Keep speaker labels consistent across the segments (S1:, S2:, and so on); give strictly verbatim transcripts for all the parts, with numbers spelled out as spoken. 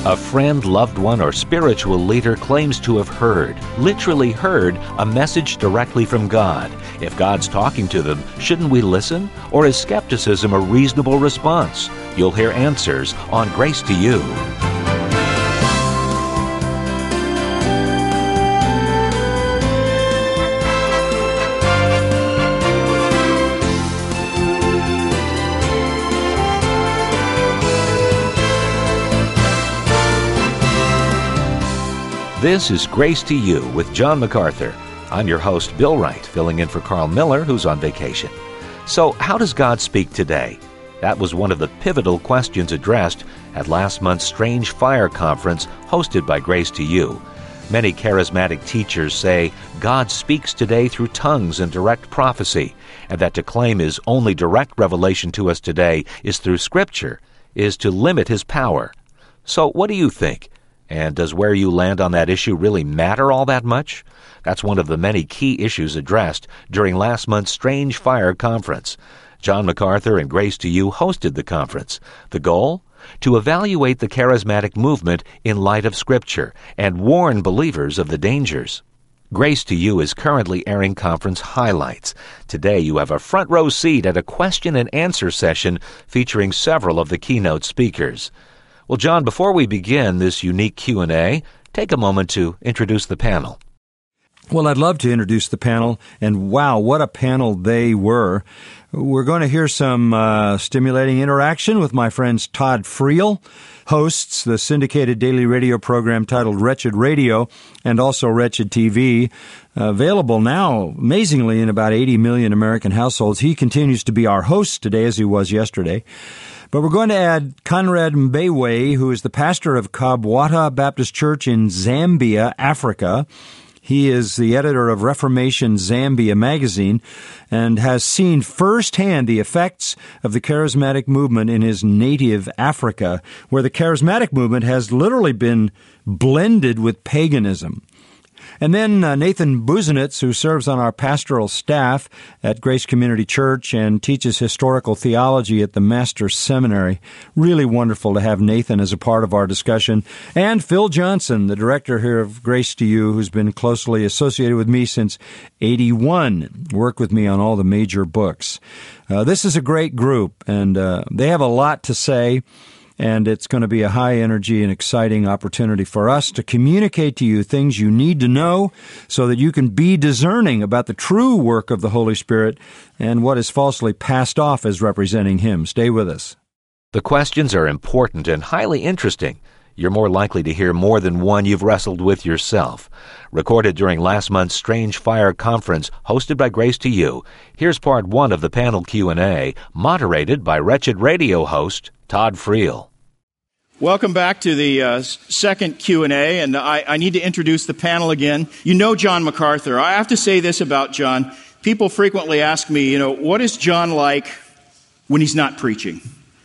S1: A friend, loved one, or spiritual leader claims to have heard, literally heard, a message directly from God. If God's talking to them, shouldn't we listen? Or is skepticism a reasonable response? You'll hear answers on Grace to You. This is Grace to You with John MacArthur. I'm your host, Bill Wright, filling in for Carl Miller, who's on vacation. So, how does God speak today? That was one of the pivotal questions addressed at last month's Strange Fire Conference hosted by Grace to You. Many charismatic teachers say God speaks today through tongues and direct prophecy, and that to claim His only direct revelation to us today is through Scripture is to limit His power. So, what do you think? And does where you land on that issue really matter all that much? That's one of the many key issues addressed during last month's Strange Fire Conference. John MacArthur and Grace to You hosted the conference. The goal? To evaluate the charismatic movement in light of Scripture and warn believers of the dangers. Grace to You is currently airing conference highlights. Today you have a front row seat at a question and answer session featuring several of the keynote speakers. Well, John, before we begin this unique Q and A, take a moment to introduce the panel.
S2: Well, I'd love to introduce the panel, and wow, what a panel they were. We're going to hear some uh, stimulating interaction with my friends Todd Friel, hosts the syndicated daily radio program titled Wretched Radio, and also Wretched T V, uh, available now, amazingly, in about eighty million American households. He continues to be our host today, as he was yesterday. But we're going to add Conrad Mbewe, who is the pastor of Kabwata Baptist Church in Zambia, Africa. He is the editor of Reformation Zambia magazine and has seen firsthand the effects of the charismatic movement in his native Africa, where the charismatic movement has literally been blended with paganism. And then uh, Nathan Busenitz, who serves on our pastoral staff at Grace Community Church and teaches historical theology at the Master's Seminary. Really wonderful to have Nathan as a part of our discussion. And Phil Johnson, the director here of Grace to You, who's been closely associated with me since eighty-one, worked with me on all the major books. Uh, this is a great group, and uh, they have a lot to say. And it's going to be a high-energy and exciting opportunity for us to communicate to you things you need to know so that you can be discerning about the true work of the Holy Spirit and what is falsely passed off as representing Him. Stay with us.
S1: The questions are important and highly interesting. You're more likely to hear more than one you've wrestled with yourself. Recorded during last month's Strange Fire Conference hosted by Grace to You, here's part one of the panel Q and A, moderated by Wretched Radio host Todd Friel.
S3: Welcome back to the uh, second Q and A, and I, I need to introduce the panel again. You know John MacArthur. I have to say this about John. People frequently ask me, you know, what is John like when he's not preaching?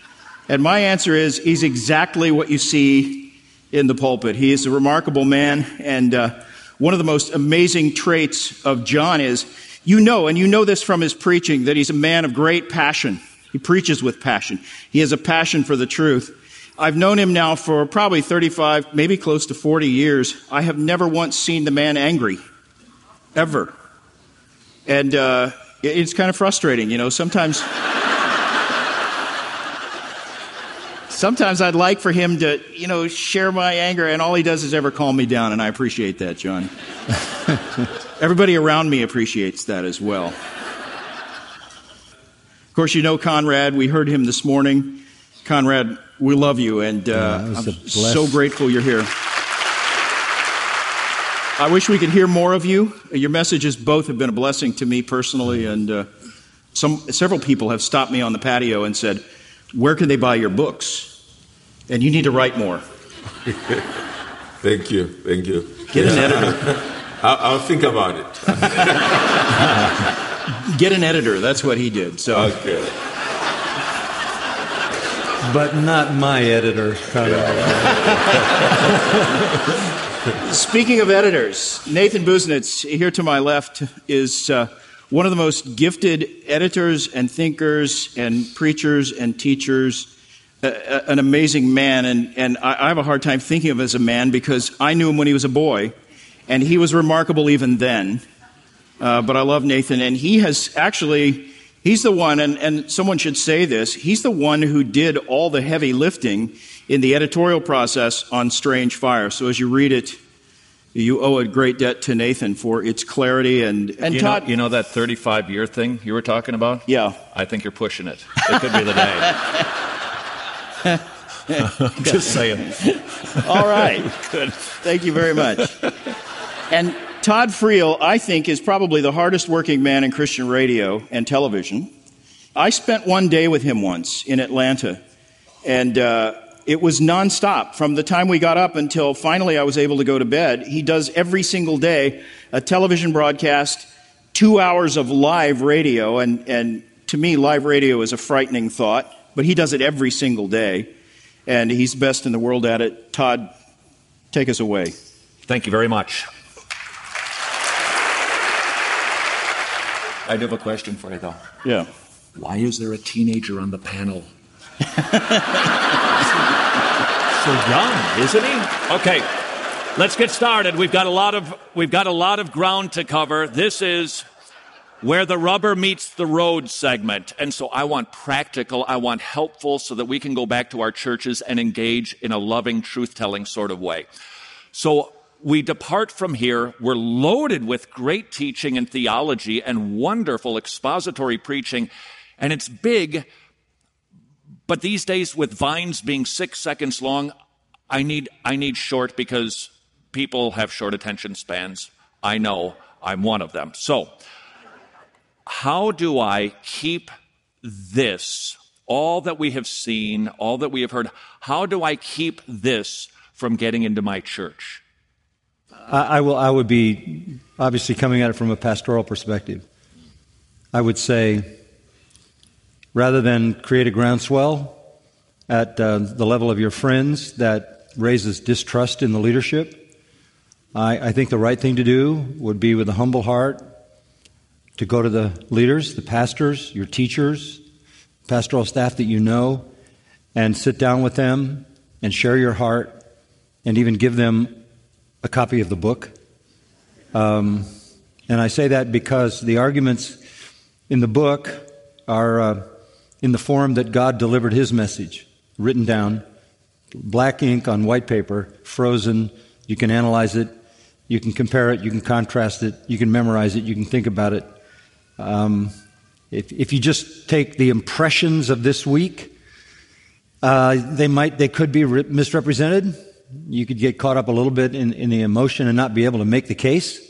S3: And my answer is, he's exactly what you see in the pulpit. He is a remarkable man, and uh, one of the most amazing traits of John is, you know, and you know this from his preaching, that he's a man of great passion. He preaches with passion. He has a passion for the truth. I've known him now for probably thirty-five, maybe close to forty years. I have never once seen the man angry, ever. And uh, it's kind of frustrating, you know, sometimes... Sometimes I'd like for him to, you know, share my anger, and all he does is ever calm me down, and I appreciate that, John. Everybody around me appreciates that as well. Of course, you know Conrad. We heard him this morning. Conrad, we love you, and uh,
S2: yeah,
S3: I'm so grateful you're here. I wish we could hear more of you. Your messages both have been a blessing to me personally, and uh, some several people have stopped me on the patio and said, where can they buy your books? And you need to write more.
S4: Thank you. Thank you.
S3: Get an editor.
S4: I'll, I'll think about it.
S3: Get an editor. That's what he did. So.
S4: Okay.
S5: But not my editor.
S3: Speaking of editors, Nathan Busenitz, here to my left, is uh, one of the most gifted editors and thinkers and preachers and teachers a, an amazing man, and, and I, I have a hard time thinking of him as a man because I knew him when he was a boy, and he was remarkable even then. Uh, but I love Nathan, and he has actually, he's the one, and, and someone should say this, he's the one who did all the heavy lifting in the editorial process on Strange Fire. So as you read it, you owe a great debt to Nathan for its clarity. And, and
S6: you
S3: Todd...
S6: Know, you know that thirty-five year thing you were talking about?
S3: Yeah.
S6: I think you're pushing it. It could be the day. Just saying.
S3: All right. Good. Thank you very much. And Todd Friel, I think, is probably the hardest working man in Christian radio and television. I spent one day with him once in Atlanta, and uh, it was nonstop. From the time we got up until finally I was able to go to bed, he does every single day a television broadcast, two hours of live radio, and, and to me, live radio is a frightening thought, but he does it every single day, and he's best in the world at it. Todd, take us away.
S6: Thank you very much. I do have a question for you, though.
S3: Yeah.
S6: Why is there a teenager on the panel? So young, isn't he? Okay, let's get started. We've got a lot of we've got a lot of ground to cover. This is where the rubber meets the road segment, and so I want practical, I want helpful, so that we can go back to our churches and engage in a loving, truth-telling sort of way. So we depart from here. We're loaded with great teaching and theology and wonderful expository preaching, and it's big. But these days, with Vines being six seconds long, I need I need short because people have short attention spans. I know. I'm one of them. So, how do I keep this, all that we have seen, all that we have heard, how do I keep this from getting into my church?
S2: I, I will. I would be obviously coming at it from a pastoral perspective. I would say, rather than create a groundswell at uh, the level of your friends that raises distrust in the leadership, I, I think the right thing to do would be with a humble heart to go to the leaders, the pastors, your teachers, pastoral staff that you know, and sit down with them and share your heart and even give them a copy of the book. Um, and I say that because the arguments in the book are uh, in the form that God delivered His message, written down, black ink on white paper, frozen. You can analyze it, you can compare it, you can contrast it, you can memorize it, you can think about it. Um, if, if you just take the impressions of this week, uh, they might, they could be re- misrepresented. You could get caught up a little bit in, in the emotion and not be able to make the case.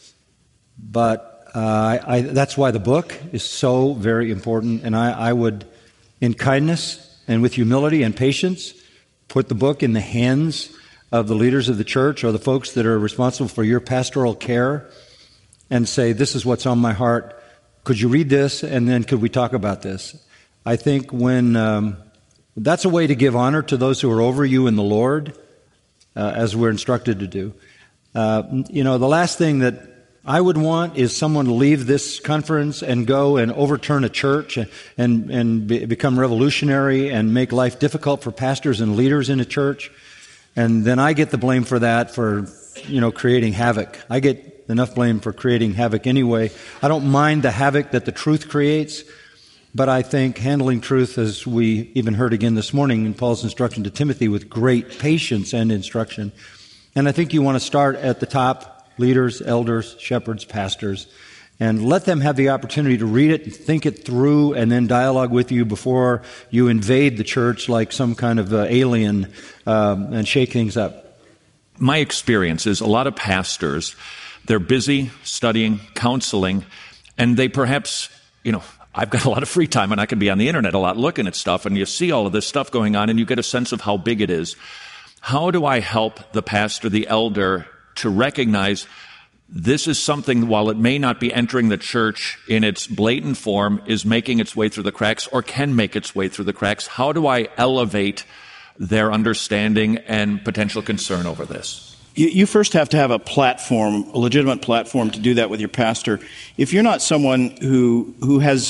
S2: But uh, I, I, that's why the book is so very important. And I, I would, in kindness and with humility and patience, put the book in the hands of the leaders of the church or the folks that are responsible for your pastoral care and say, this is what's on my heart. Could you read this, and then could we talk about this? I think when um, that's a way to give honor to those who are over you in the Lord, uh, as we're instructed to do. Uh, you know, the last thing that I would want is someone to leave this conference and go and overturn a church and and, and be, become revolutionary and make life difficult for pastors and leaders in a church. And then I get the blame for that, for, you know, creating havoc. I get enough blame for creating havoc anyway. I don't mind the havoc that the truth creates, but I think handling truth, as we even heard again this morning in Paul's instruction to Timothy, with great patience and instruction. And I think you want to start at the top, leaders, elders, shepherds, pastors, and let them have the opportunity to read it and think it through and then dialogue with you before you invade the church like some kind of uh, alien um, and shake things up.
S6: My experience is a lot of pastors, they're busy studying, counseling, and they perhaps, you know, I've got a lot of free time and I can be on the internet a lot looking at stuff, and you see all of this stuff going on and you get a sense of how big it is. How do I help the pastor, the elder, to recognize this is something, while it may not be entering the church in its blatant form, is making its way through the cracks or can make its way through the cracks? How do I elevate their understanding and potential concern over this?
S3: You, you first have to have a platform, a legitimate platform to do that with your pastor. If you're not someone who who has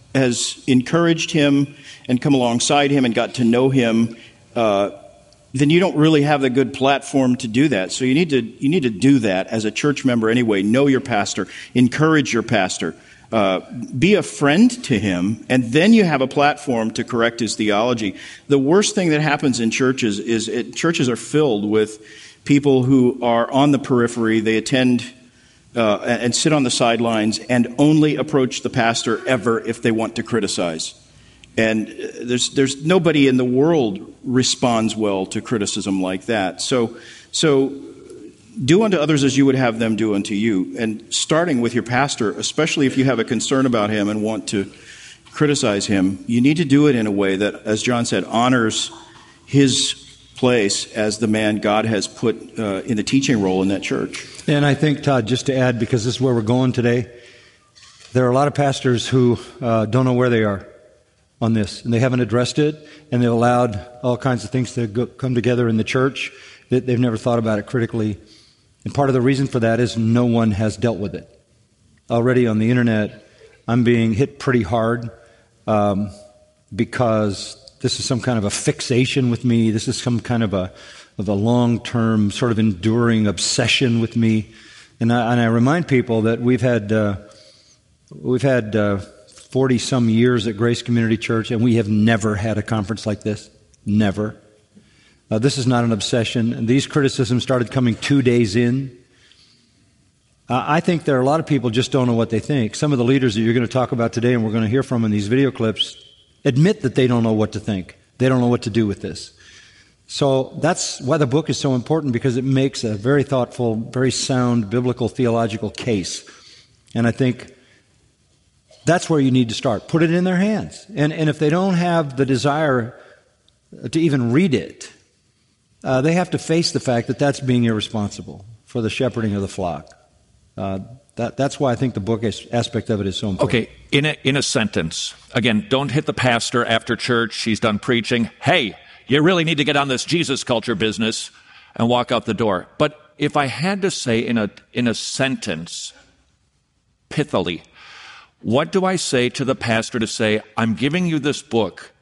S3: has encouraged him and come alongside him and got to know him, uh, then you don't really have the good platform to do that. So you need to you need to do that as a church member anyway. Know your pastor, encourage your pastor, uh, be a friend to him, and then you have a platform to correct his theology. The worst thing that happens in churches is it, churches are filled with people who are on the periphery. They attend uh, and sit on the sidelines and only approach the pastor ever if they want to criticize. And there's there's nobody in the world responds well to criticism like that. So so do unto others as you would have them do unto you. And starting with your pastor, especially if you have a concern about him and want to criticize him, you need to do it in a way that, as John said, honors his place as the man God has put uh, in the teaching role in that church.
S2: And I think, Todd, just to add, because this is where we're going today, there are a lot of pastors who uh, don't know where they are on this, and they haven't addressed it, and they've allowed all kinds of things to go, come together in the church that they've never thought about it critically. And part of the reason for that is no one has dealt with it. Already on the internet, I'm being hit pretty hard um, because this is some kind of a fixation with me. This is some kind of a of a long-term, sort of enduring obsession with me. And I, and I remind people that we've had uh, we've had uh, forty some years at Grace Community Church, and we have never had a conference like this. Never. Uh, this is not an obsession. And these criticisms started coming two days in. Uh, I think there are a lot of people just don't know what they think. Some of the leaders that you're going to talk about today and we're going to hear from in these video clips admit that they don't know what to think. They don't know what to do with this. So that's why the book is so important, because it makes a very thoughtful, very sound biblical theological case. And I think that's where you need to start. Put it in their hands. And, and if they don't have the desire to even read it, uh, they have to face the fact that that's being irresponsible for the shepherding of the flock. Uh, that, that's why I think the book is, aspect of it is so important.
S6: Okay, in a, in a sentence, again, don't hit the pastor after church. She's done preaching. Hey, you really need to get on this Jesus culture business, and walk out the door. But if I had to say in a in a sentence, pithily, what do I say to the pastor to say, I'm giving you this book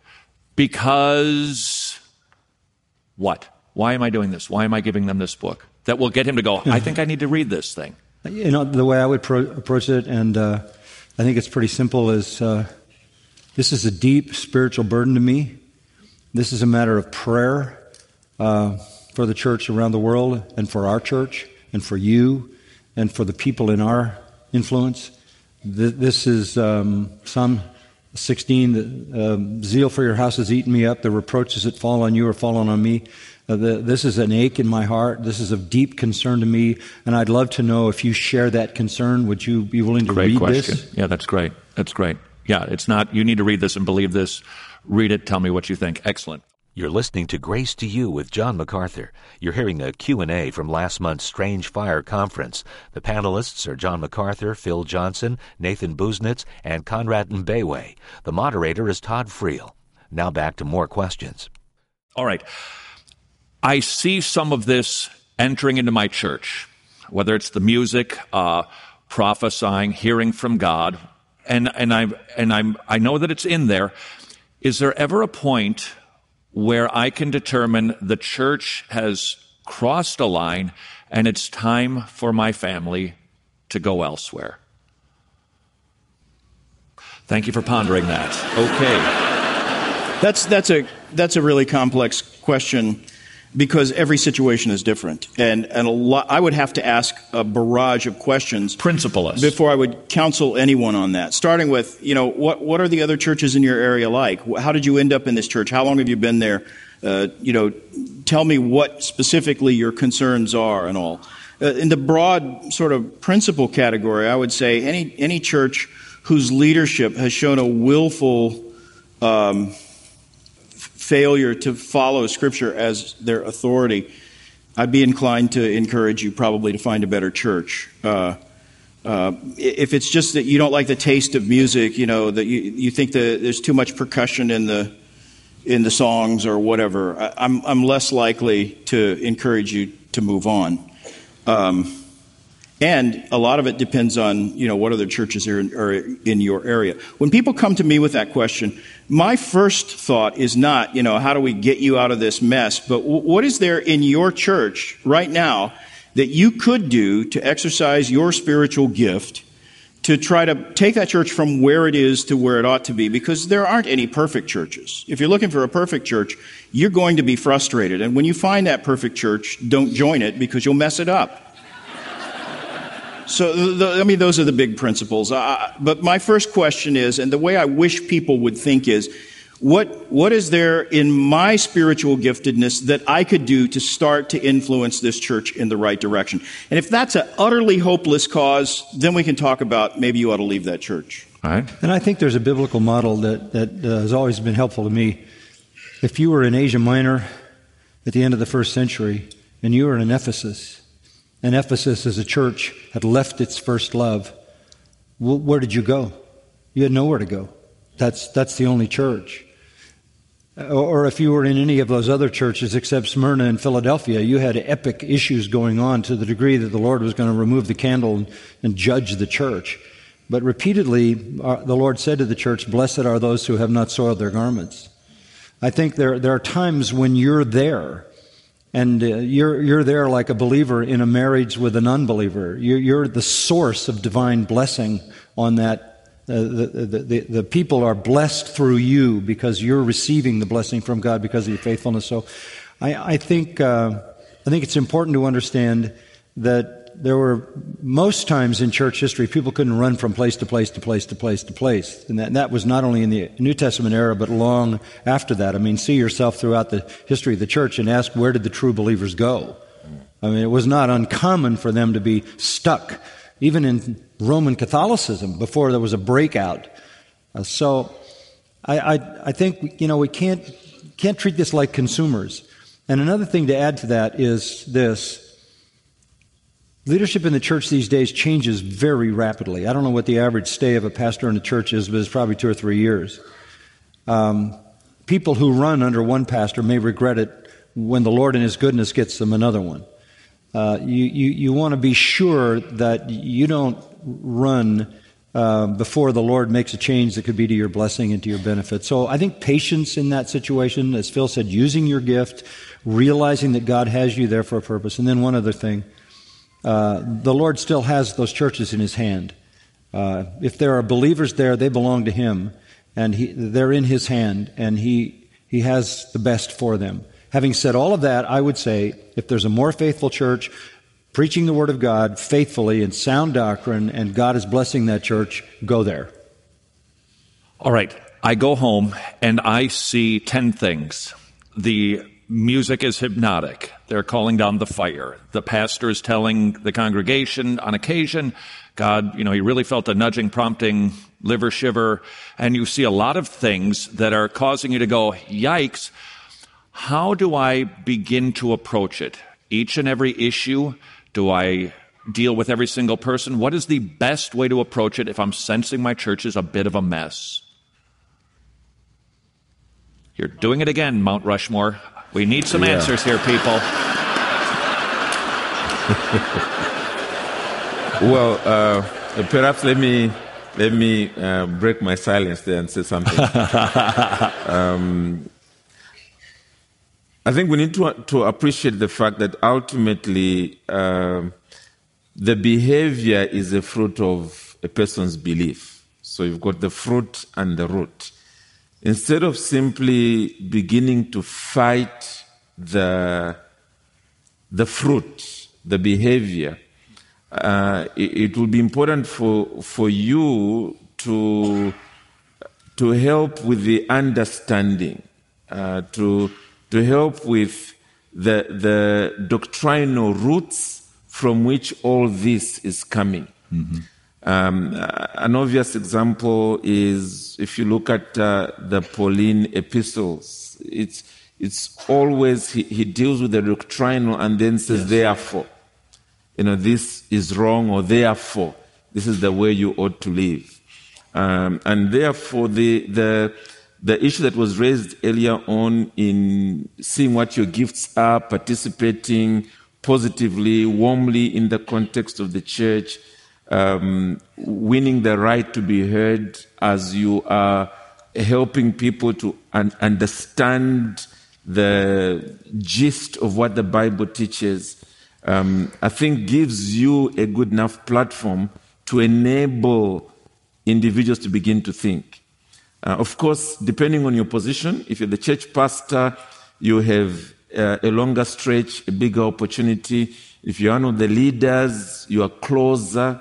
S6: because what? Why am I doing this? Why am I giving them this book? That will get him to go, I think I need to read this thing.
S2: You know, the way I would pro- approach it, and uh, I think it's pretty simple, is uh, this is a deep spiritual burden to me. This is a matter of prayer uh, for the church around the world, and for our church, and for you, and for the people in our influence. Th- this is um, Psalm sixteen, the, um, zeal for your house has eaten me up, the reproaches that fall on you are fallen on me. Uh, the, this is an ache in my heart. This is of deep concern to me, and I'd love to know if you share that concern. Would you be willing to
S6: great
S2: read
S6: question.
S2: this?
S6: Yeah, that's great. That's great. Yeah, it's not, you need to read this and believe this. Read it, tell me what you think. Excellent.
S1: You're listening to Grace to You with John MacArthur. You're hearing a Q and A from last month's Strange Fire Conference. The panelists are John MacArthur, Phil Johnson, Nathan Busenitz, and Conrad Mbewe. The moderator is Todd Friel. Now back to more questions.
S6: All right. I see some of this entering into my church, whether it's the music, uh, prophesying, hearing from God, and and I and I'm I know that it's in there. Is there ever a point where I can determine the church has crossed a line and it's time for my family to go elsewhere? Thank you for pondering that. Okay.
S3: That's that's a that's a really complex question, because every situation is different, and and a lot. I would have to ask a barrage of questions,
S6: Principleless,
S3: before I would counsel anyone on that. Starting with, you know, what what are the other churches in your area like? How did you end up in this church? How long have you been there? Uh, you know, tell me what specifically your concerns are and all. Uh, in the broad sort of principle category, I would say any any church whose leadership has shown a willful Um, failure to follow Scripture as their authority, I'd be inclined to encourage you probably to find a better church. Uh, uh, if it's just that you don't like the taste of music, you know, that you, you think that there's too much percussion in the in the songs or whatever, I, I'm I'm less likely to encourage you to move on. Um, And a lot of it depends on, you know, what other churches are in, are in your area. When people come to me with that question, my first thought is not, you know, how do we get you out of this mess? But w- what is there in your church right now that you could do to exercise your spiritual gift to try to take that church from where it is to where it ought to be? Because there aren't any perfect churches. If you're looking for a perfect church, you're going to be frustrated. And when you find that perfect church, don't join it because you'll mess it up. So, the, I mean, those are the big principles. Uh, but my first question is, and the way I wish people would think is, what what is there in my spiritual giftedness that I could do to start to influence this church in the right direction? And if that's an utterly hopeless cause, then we can talk about maybe you ought to leave that church.
S2: All right. And I think there's a biblical model that, that uh, has always been helpful to me. If you were in Asia Minor at the end of the first century, and you were in Ephesus, and Ephesus as a church had left its first love, where did you go? You had nowhere to go. That's that's the only church. Or if you were in any of those other churches except Smyrna and Philadelphia, you had epic issues going on to the degree that the Lord was going to remove the candle and, and judge the church. But repeatedly, our, the Lord said to the church, "Blessed are those who have not soiled their garments." I think there there are times when you're there, and uh, you're you're there like a believer in a marriage with an unbeliever. You're, you're the source of divine blessing on that. Uh, the, the, the, the people are blessed through you because you're receiving the blessing from God because of your faithfulness. So I, I think uh, I think it's important to understand that there were most times in church history people couldn't run from place to place to place to place to place. And that, and that was not only in the New Testament era, but long after that. I mean, see yourself throughout the history of the church and ask, where did the true believers go? I mean, it was not uncommon for them to be stuck, even in Roman Catholicism, before there was a breakout. Uh, so I, I, I think, you know, we can't can't treat this like consumers. And another thing to add to that is this. Leadership in the church these days changes very rapidly. I don't know what the average stay of a pastor in a church is, but it's probably two or three years. Um, people who run under one pastor may regret it when the Lord in His goodness gets them another one. Uh, you you, you want to be sure that you don't run uh, before the Lord makes a change that could be to your blessing and to your benefit. So I think patience in that situation, as Phil said, using your gift, realizing that God has you there for a purpose. And then one other thing. Uh, the Lord still has those churches in His hand. Uh, if there are believers there, they belong to Him, and he, they're in His hand, and He He has the best for them. Having said all of that, I would say if there's a more faithful church preaching the Word of God faithfully in sound doctrine, and God is blessing that church, go there.
S6: All right. I go home and I see ten things. The music is hypnotic. They're calling down the fire. The pastor is telling the congregation on occasion, God, you know, he really felt a nudging, prompting, liver shiver. And you see a lot of things that are causing you to go, yikes. How do I begin to approach it? Each and every issue? Do I deal with every single person? What is the best way to approach it if I'm sensing my church is a bit of a mess? You're doing it again, Mount Rushmore. We need some yeah. answers here, people.
S4: Well, uh, perhaps let me let me uh, break my silence there and say something. um, I think we need to to appreciate the fact that ultimately uh, the behavior is a fruit of a person's belief. So you've got the fruit and the root. Instead of simply beginning to fight the the fruit, the behavior, uh, it, it will be important for for you to to help with the understanding, uh, to to help with the the doctrinal roots from which all this is coming. Mm-hmm. Um, an obvious example is if you look at uh, the Pauline epistles, it's it's always he, he deals with the doctrinal and then says, yes. therefore, you know, this is wrong, or therefore, this is the way you ought to live. Um, and therefore, the the the issue that was raised earlier on in seeing what your gifts are, participating, positively, warmly in the context of the church, um, winning the right to be heard as you are helping people to un- understand the gist of what the Bible teaches, um, I think gives you a good enough platform to enable individuals to begin to think. Uh, of course, depending on your position, if you're the church pastor, you have uh, a longer stretch, a bigger opportunity. If you're one of the leaders, you are closer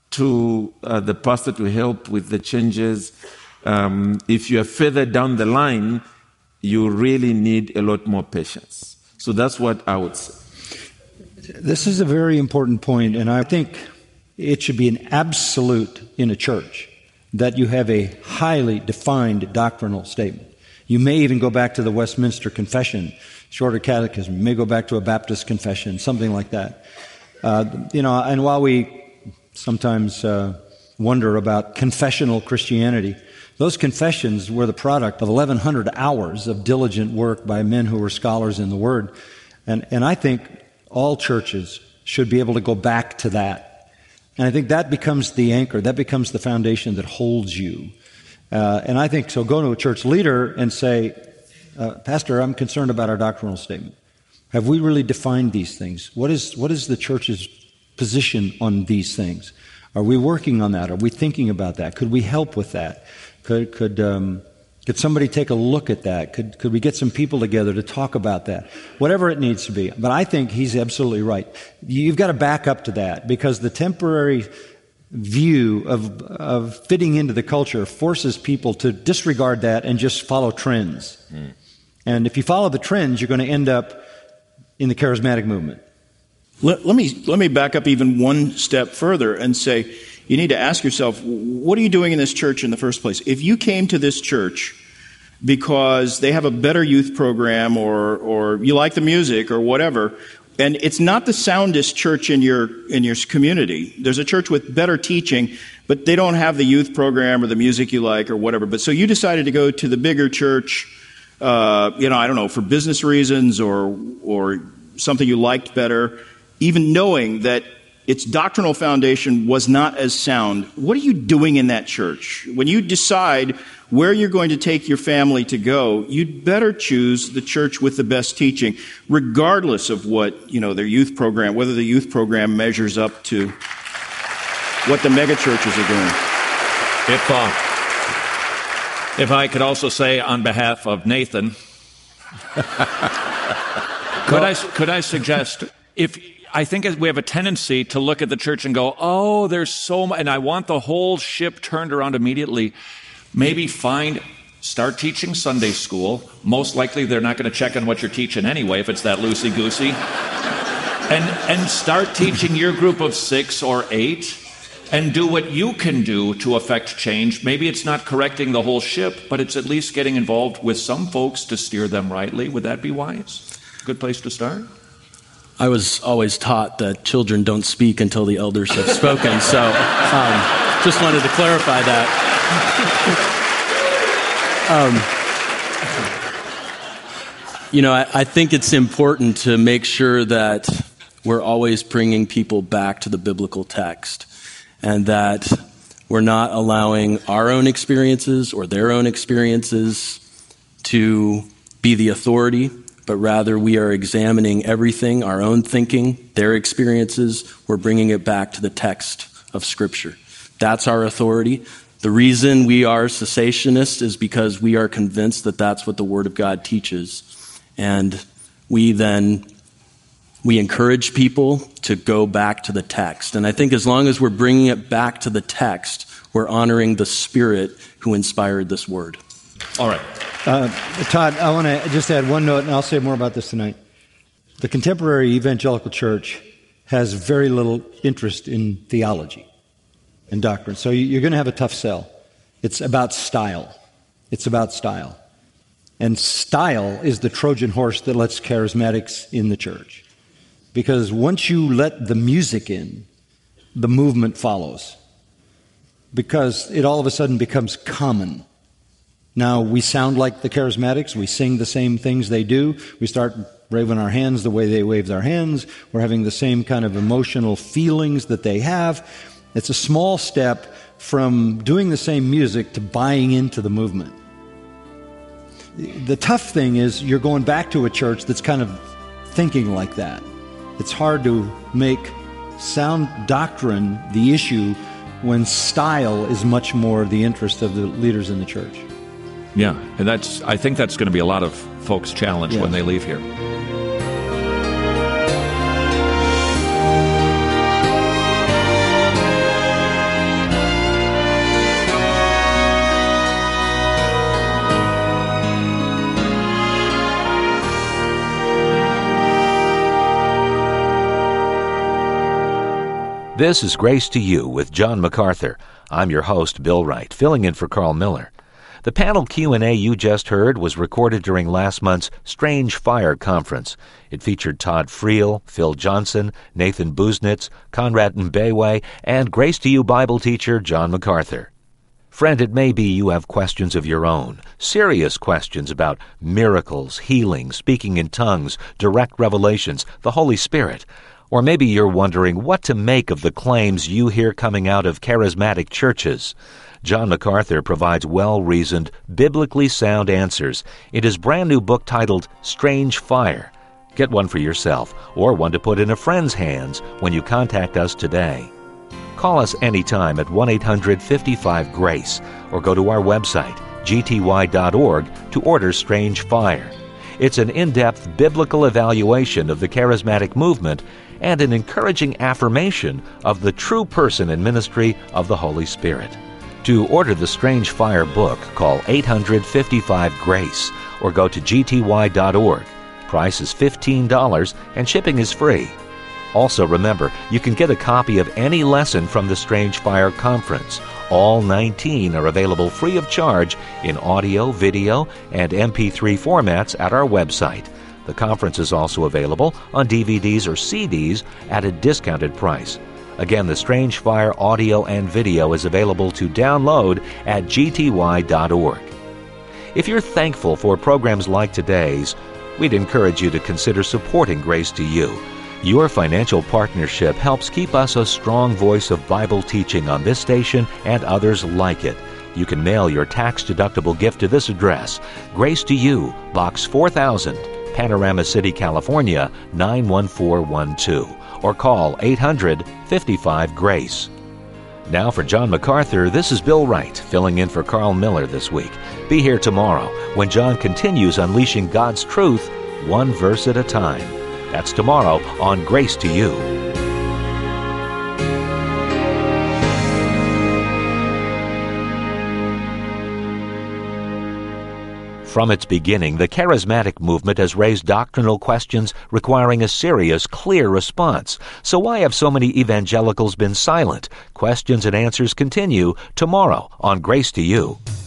S4: to uh, the pastor to help with the changes. Um, if you are further down the line, you really need a lot more patience. So that's what I would say.
S2: This is a very important point, and I think it should be an absolute in a church that you have a highly defined doctrinal statement. You may even go back to the Westminster Confession, Shorter Catechism. You may go back to a Baptist confession, something like that. Uh, you know, and while we sometimes uh, wonder about confessional Christianity, those confessions were the product of eleven hundred hours of diligent work by men who were scholars in the Word. And, and I think all churches should be able to go back to that. And I think that becomes the anchor, that becomes the foundation that holds you. Uh, and I think, so go to a church leader and say, uh, Pastor, I'm concerned about our doctrinal statement. Have we really defined these things? What is what is the church's position on these things? Are we working on that? Are we thinking about that? Could we help with that? Could could um, could somebody take a look at that? Could could we get some people together to talk about that? Whatever it needs to be. But I think he's absolutely right. You've got to back up to that, because the temporary view of of fitting into the culture forces people to disregard that and just follow trends. Mm. And if you follow the trends, you're going to end up in the charismatic movement.
S3: Let, let me let me back up even one step further and say, you need to ask yourself, what are you doing in this church in the first place? If you came to this church because they have a better youth program, or or you like the music or whatever, and it's not the soundest church in your in your community. There's a church with better teaching, but they don't have the youth program or the music you like or whatever. But so you decided to go to the bigger church, uh, you know, I don't know, for business reasons or or something you liked better, even knowing that its doctrinal foundation was not as sound. What are you doing in that church? When you decide where you're going to take your family to go, you'd better choose the church with the best teaching, regardless of what, you know, their youth program, whether the youth program measures up to what the mega churches are doing.
S6: If, uh, if I could also say on behalf of Nathan, could I could I suggest, if I think we have a tendency to look at the church and go, oh, there's so much, and I want the whole ship turned around immediately. Maybe find, start teaching Sunday school. Most likely they're not going to check on what you're teaching anyway if it's that loosey-goosey. And, and start teaching your group of six or eight and do what you can do to affect change. Maybe it's not correcting the whole ship, but it's at least getting involved with some folks to steer them rightly. Would that be wise? Good place to start?
S7: I was always taught that children don't speak until the elders have spoken, so um, just wanted to clarify that. um, you know, I, I think it's important to make sure that we're always bringing people back to the biblical text, and that we're not allowing our own experiences or their own experiences to be the authority, but rather we are examining everything, our own thinking, their experiences. We're bringing it back to the text of Scripture. That's our authority. The reason we are cessationists is because we are convinced that that's what the Word of God teaches. And we then, we encourage people to go back to the text. And I think as long as we're bringing it back to the text, we're honoring the Spirit who inspired this Word.
S6: All right.
S2: Uh, Todd, I want to just add one note, and I'll say more about this tonight. The contemporary evangelical church has very little interest in theology and doctrine, so you're going to have a tough sell. It's about style. It's about style. And style is the Trojan horse that lets charismatics in the church. Because once you let the music in, the movement follows. Because it all of a sudden becomes common. Now, we sound like the charismatics. We sing the same things they do. We start waving our hands the way they wave their hands. We're having the same kind of emotional feelings that they have. It's a small step from doing the same music to buying into the movement. The tough thing is you're going back to a church that's kind of thinking like that. It's hard to make sound doctrine the issue when style is much more the interest of the leaders in the church.
S6: Yeah, and that's I think that's going to be a lot of folks' challenge
S2: yes.
S6: when they leave here.
S1: This is Grace to You with John MacArthur. I'm your host, Bill Wright, filling in for Carl Miller. The panel Q and A you just heard was recorded during last month's Strange Fire Conference. It featured Todd Friel, Phil Johnson, Nathan Busenitz, Conrad Mbewe, and Grace to You Bible teacher John MacArthur. Friend, it may be you have questions of your own, serious questions about miracles, healing, speaking in tongues, direct revelations, the Holy Spirit. Or maybe you're wondering what to make of the claims you hear coming out of charismatic churches. John MacArthur provides well-reasoned, biblically sound answers in his brand-new book titled Strange Fire. Get one for yourself, or one to put in a friend's hands when you contact us today. Call us anytime at one eight hundred fifty-five GRACE, or go to our website, g t y dot org, to order Strange Fire. It's an in-depth biblical evaluation of the charismatic movement and an encouraging affirmation of the true person and ministry of the Holy Spirit. To order the Strange Fire book, call eight hundred fifty-five GRACE or go to g t y dot org. Price is fifteen dollars and shipping is free. Also remember, you can get a copy of any lesson from the Strange Fire Conference. All nineteen are available free of charge in audio, video, and M P three formats at our website. The conference is also available on D V Ds or C Ds at a discounted price. Again, the Strange Fire audio and video is available to download at g t y dot org. If you're thankful for programs like today's, we'd encourage you to consider supporting Grace to You. Your financial partnership helps keep us a strong voice of Bible teaching on this station and others like it. You can mail your tax-deductible gift to this address, Grace to You, Box four thousand, Panorama City, California, nine one four one two, or call eight hundred fifty-five GRACE. Now for John MacArthur, this is Bill Wright, filling in for Carl Miller this week. Be here tomorrow when John continues unleashing God's truth one verse at a time. That's tomorrow on Grace to You. From its beginning, the charismatic movement has raised doctrinal questions requiring a serious, clear response. So why have so many evangelicals been silent? Questions and answers continue tomorrow on Grace to You.